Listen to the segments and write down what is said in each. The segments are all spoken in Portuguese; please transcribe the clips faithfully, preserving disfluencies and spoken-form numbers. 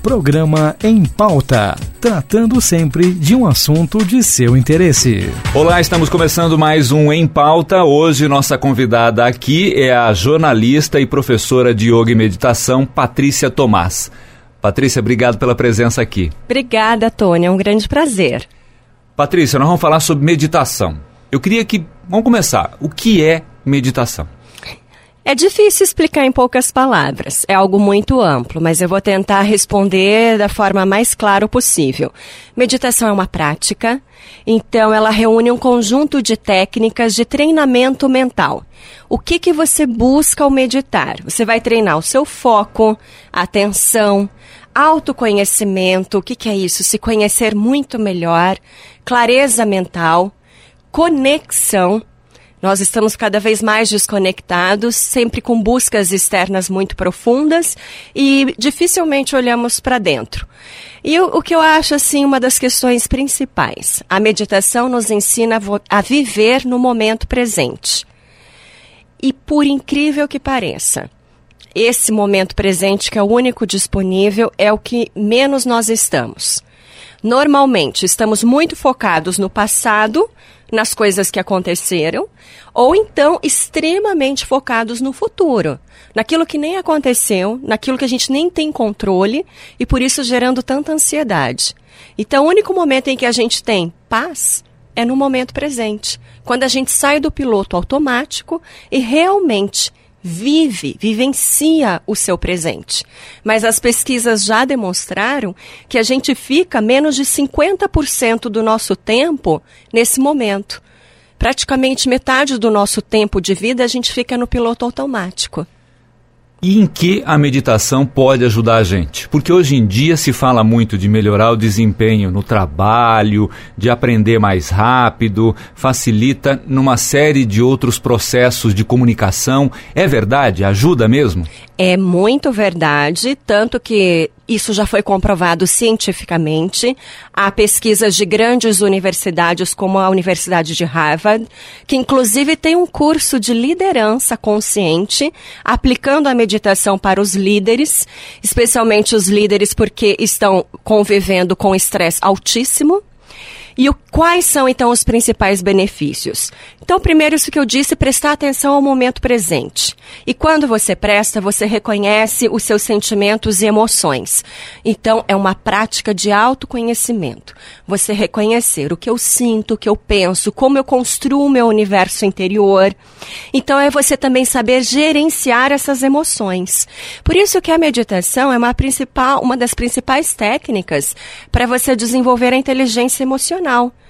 Programa Em Pauta, tratando sempre de um assunto de seu interesse. Olá, estamos começando mais um Em Pauta. Hoje nossa convidada aqui é a jornalista e professora de yoga e meditação, Patrícia Tomás. Patrícia, obrigado pela presença aqui. Obrigada, Tony, é um grande prazer. Patrícia, nós vamos falar sobre meditação. Eu queria que, vamos começar, o que é meditação? É difícil explicar em poucas palavras, é algo muito amplo, mas eu vou tentar responder da forma mais clara possível. Meditação é uma prática, então ela reúne um conjunto de técnicas de treinamento mental. O que que você busca ao meditar? Você vai treinar o seu foco, atenção, autoconhecimento, o que que é isso? Se conhecer muito melhor, clareza mental, conexão. Nós estamos cada vez mais desconectados, sempre com buscas externas muito profundas e dificilmente olhamos para dentro. E o, o que eu acho, assim, uma das questões principais, a meditação nos ensina a viver no momento presente. E por incrível que pareça, esse momento presente, que é o único disponível, é o que menos nós estamos. Normalmente, estamos muito focados no passado, nas coisas que aconteceram, ou então extremamente focados no futuro, naquilo que nem aconteceu, naquilo que a gente nem tem controle, e por isso gerando tanta ansiedade. Então, o único momento em que a gente tem paz é no momento presente, quando a gente sai do piloto automático e realmente vive, vivencia o seu presente. Mas as pesquisas já demonstraram que a gente fica menos de cinquenta por cento do nosso tempo nesse momento. Praticamente metade do nosso tempo de vida a gente fica no piloto automático. E em que a meditação pode ajudar a gente? Porque hoje em dia se fala muito de melhorar o desempenho no trabalho, de aprender mais rápido, facilita numa série de outros processos de comunicação. É verdade? Ajuda mesmo? É muito verdade, tanto que isso já foi comprovado cientificamente. Há pesquisas de grandes universidades, como a Universidade de Harvard, que inclusive tem um curso de liderança consciente, aplicando a meditação para os líderes, especialmente os líderes porque estão convivendo com estresse altíssimo. E o, quais são, então, os principais benefícios? Então, primeiro, isso que eu disse, prestar atenção ao momento presente. E quando você presta, você reconhece os seus sentimentos e emoções. Então, é uma prática de autoconhecimento. Você reconhecer o que eu sinto, o que eu penso, como eu construo o meu universo interior. Então, é você também saber gerenciar essas emoções. Por isso que a meditação é uma, principal, uma das principais técnicas para você desenvolver a inteligência emocional.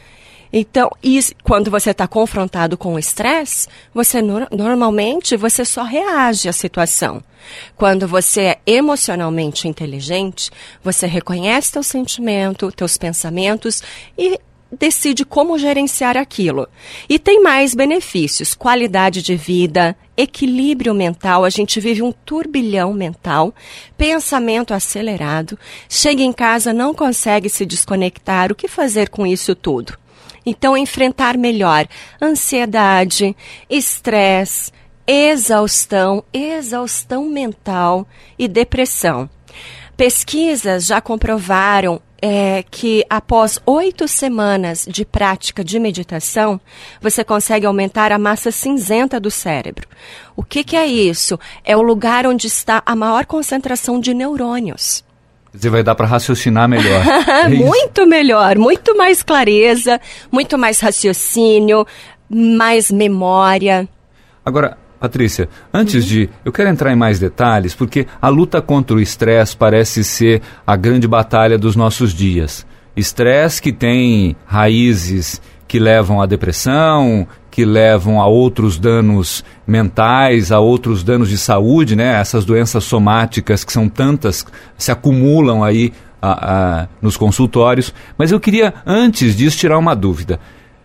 Então, isso, quando você está confrontado com o estresse, você no, normalmente você só reage à situação. Quando você é emocionalmente inteligente, você reconhece teu sentimento, teus pensamentos e decide como gerenciar aquilo. E tem mais benefícios, qualidade de vida, equilíbrio mental, a gente vive um turbilhão mental, pensamento acelerado, chega em casa, não consegue se desconectar, o que fazer com isso tudo? Então, enfrentar melhor ansiedade, estresse, exaustão, exaustão mental e depressão. Pesquisas já comprovaram É que após oito semanas de prática de meditação, você consegue aumentar a massa cinzenta do cérebro. O que que é isso? É o lugar onde está a maior concentração de neurônios. Você vai dar para raciocinar melhor. É muito melhor, muito mais clareza, muito mais raciocínio, mais memória. Agora, Patrícia, antes uhum. de... Eu quero entrar em mais detalhes, porque a luta contra o estresse parece ser a grande batalha dos nossos dias. Estresse que tem raízes que levam à depressão, que levam a outros danos mentais, a outros danos de saúde, né? Essas doenças somáticas que são tantas, se acumulam aí a, a, nos consultórios. Mas eu queria, antes disso, tirar uma dúvida.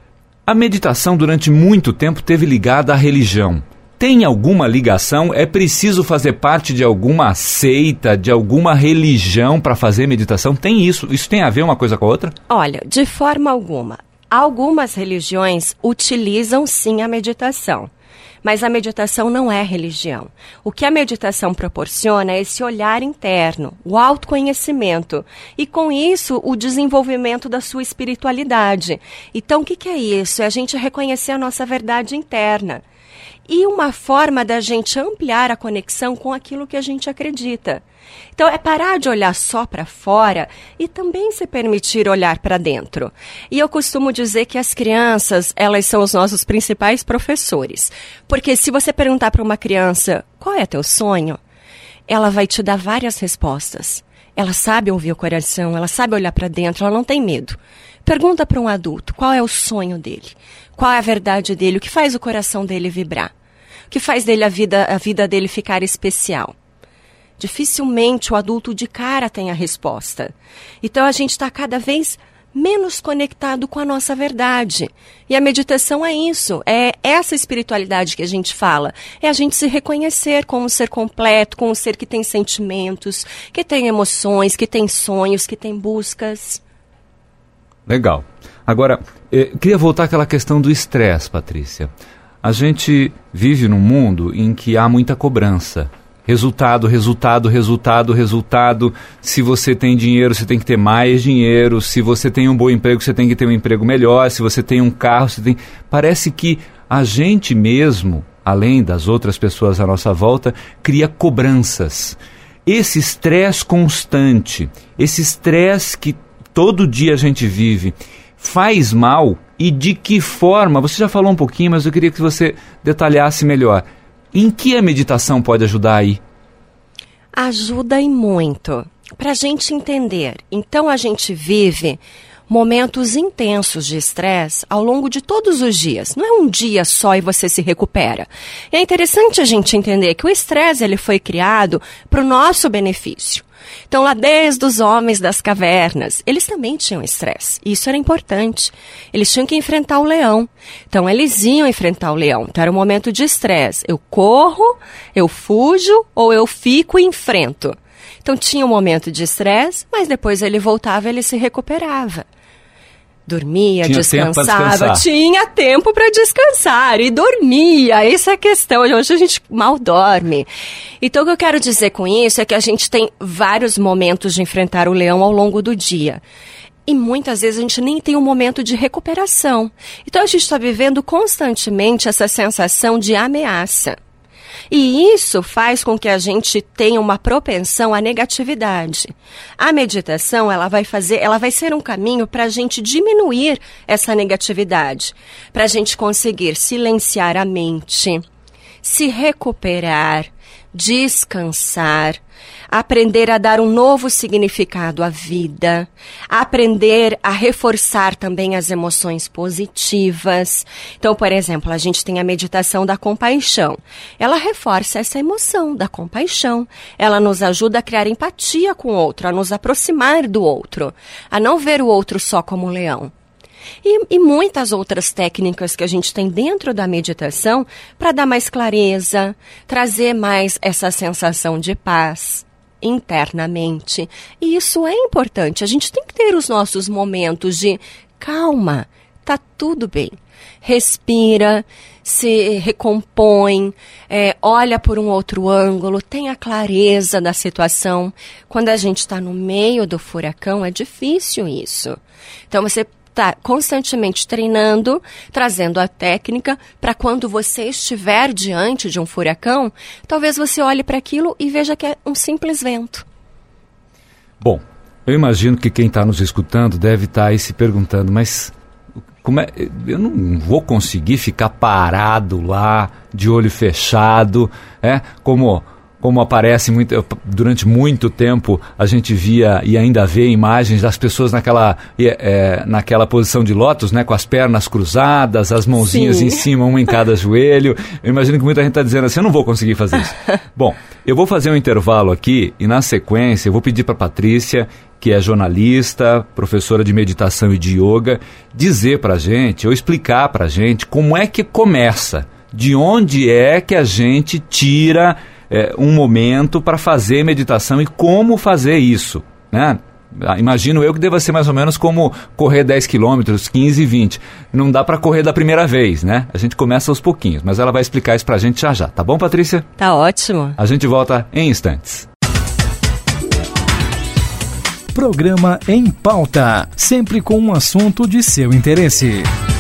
A meditação, durante muito tempo, esteve ligada à religião. Tem alguma ligação? É preciso fazer parte de alguma seita, de alguma religião para fazer meditação? Tem isso? Isso tem a ver uma coisa com a outra? Olha, de forma alguma. Algumas religiões utilizam sim a meditação. Mas a meditação não é religião. O que a meditação proporciona é esse olhar interno, o autoconhecimento. E com isso, o desenvolvimento da sua espiritualidade. Então, o que, que é isso? É a gente reconhecer a nossa verdade interna. E uma forma da gente ampliar a conexão com aquilo que a gente acredita. Então, é parar de olhar só para fora e também se permitir olhar para dentro. E eu costumo dizer que as crianças, elas são os nossos principais professores. Porque se você perguntar para uma criança, qual é teu sonho? Ela vai te dar várias respostas. Ela sabe ouvir o coração, ela sabe olhar para dentro, ela não tem medo. Pergunta para um adulto, qual é o sonho dele? Qual é a verdade dele? O que faz o coração dele vibrar? O que faz dele a vida, a vida dele ficar especial? Dificilmente o adulto de cara tem a resposta. Então a gente está cada vez menos conectado com a nossa verdade. E a meditação é isso, é essa espiritualidade que a gente fala. É a gente se reconhecer como um ser completo, como um ser que tem sentimentos, que tem emoções, que tem sonhos, que tem buscas. Legal. Agora, eu queria voltar àquela questão do estresse, Patrícia. A gente vive num mundo em que há muita cobrança. Resultado, resultado, resultado, resultado. Se você tem dinheiro, você tem que ter mais dinheiro. Se você tem um bom emprego, você tem que ter um emprego melhor. Se você tem um carro, você tem... Parece que a gente mesmo, além das outras pessoas à nossa volta, cria cobranças. Esse estresse constante, esse estresse que todo dia a gente vive, faz mal? E de que forma? Você já falou um pouquinho, mas eu queria que você detalhasse melhor. Em que a meditação pode ajudar aí? Ajuda e muito. Para a gente entender. Então, a gente vive momentos intensos de estresse ao longo de todos os dias. Não é um dia só e você se recupera. E é interessante a gente entender que o estresse ele foi criado para o nosso benefício. Então, lá desde os homens das cavernas, eles também tinham estresse. Isso era importante. Eles tinham que enfrentar o leão. Então, eles iam enfrentar o leão. Então, era um momento de estresse. Eu corro, eu fujo ou eu fico e enfrento. Então, tinha um momento de estresse, mas depois ele voltava e ele se recuperava. Dormia, tinha descansava, tempo tinha tempo para descansar e dormia. Essa é a questão. Hoje a gente mal dorme. Então, o que eu quero dizer com isso é que a gente tem vários momentos de enfrentar o leão ao longo do dia. E muitas vezes a gente nem tem um momento de recuperação. Então, a gente está vivendo constantemente essa sensação de ameaça. E isso faz com que a gente tenha uma propensão à negatividade. A meditação, ela vai fazer, ela vai ser um caminho para a gente diminuir essa negatividade, para a gente conseguir silenciar a mente, se recuperar, descansar, aprender a dar um novo significado à vida, aprender a reforçar também as emoções positivas. Então, por exemplo, a gente tem a meditação da compaixão. Ela reforça essa emoção da compaixão. Ela nos ajuda a criar empatia com o outro, a nos aproximar do outro, a não ver o outro só como um leão. E, e muitas outras técnicas que a gente tem dentro da meditação para dar mais clareza, trazer mais essa sensação de paz internamente. E isso é importante. A gente tem que ter os nossos momentos de calma, tá tudo bem. Respira, se recompõe, é, olha por um outro ângulo, tenha clareza da situação. Quando a gente está no meio do furacão, é difícil isso. Então, você está constantemente treinando, trazendo a técnica para quando você estiver diante de um furacão, talvez você olhe para aquilo e veja que é um simples vento. Bom, eu imagino que quem está nos escutando deve estar aí se perguntando, mas como é, eu não vou conseguir ficar parado lá, de olho fechado, é, como... Como aparece muito, durante muito tempo, a gente via e ainda vê imagens das pessoas naquela, é, naquela posição de lótus, né, com as pernas cruzadas, as mãozinhas Sim. em cima, uma em cada joelho. Eu imagino que muita gente está dizendo assim, eu não vou conseguir fazer isso. Bom, eu vou fazer um intervalo aqui e na sequência eu vou pedir para a Patrícia, que é jornalista, professora de meditação e de yoga, dizer para a gente, ou explicar para a gente como é que começa, de onde é que a gente tira... É, um momento para fazer meditação e como fazer isso, né? Imagino eu que deva ser mais ou menos como correr dez quilômetros, quinze, vinte. Não dá para correr da primeira vez, né? A gente começa aos pouquinhos, mas ela vai explicar isso pra gente já já. Tá bom, Patrícia? Tá ótimo. A gente volta em instantes. Programa Em Pauta, sempre com um assunto de seu interesse.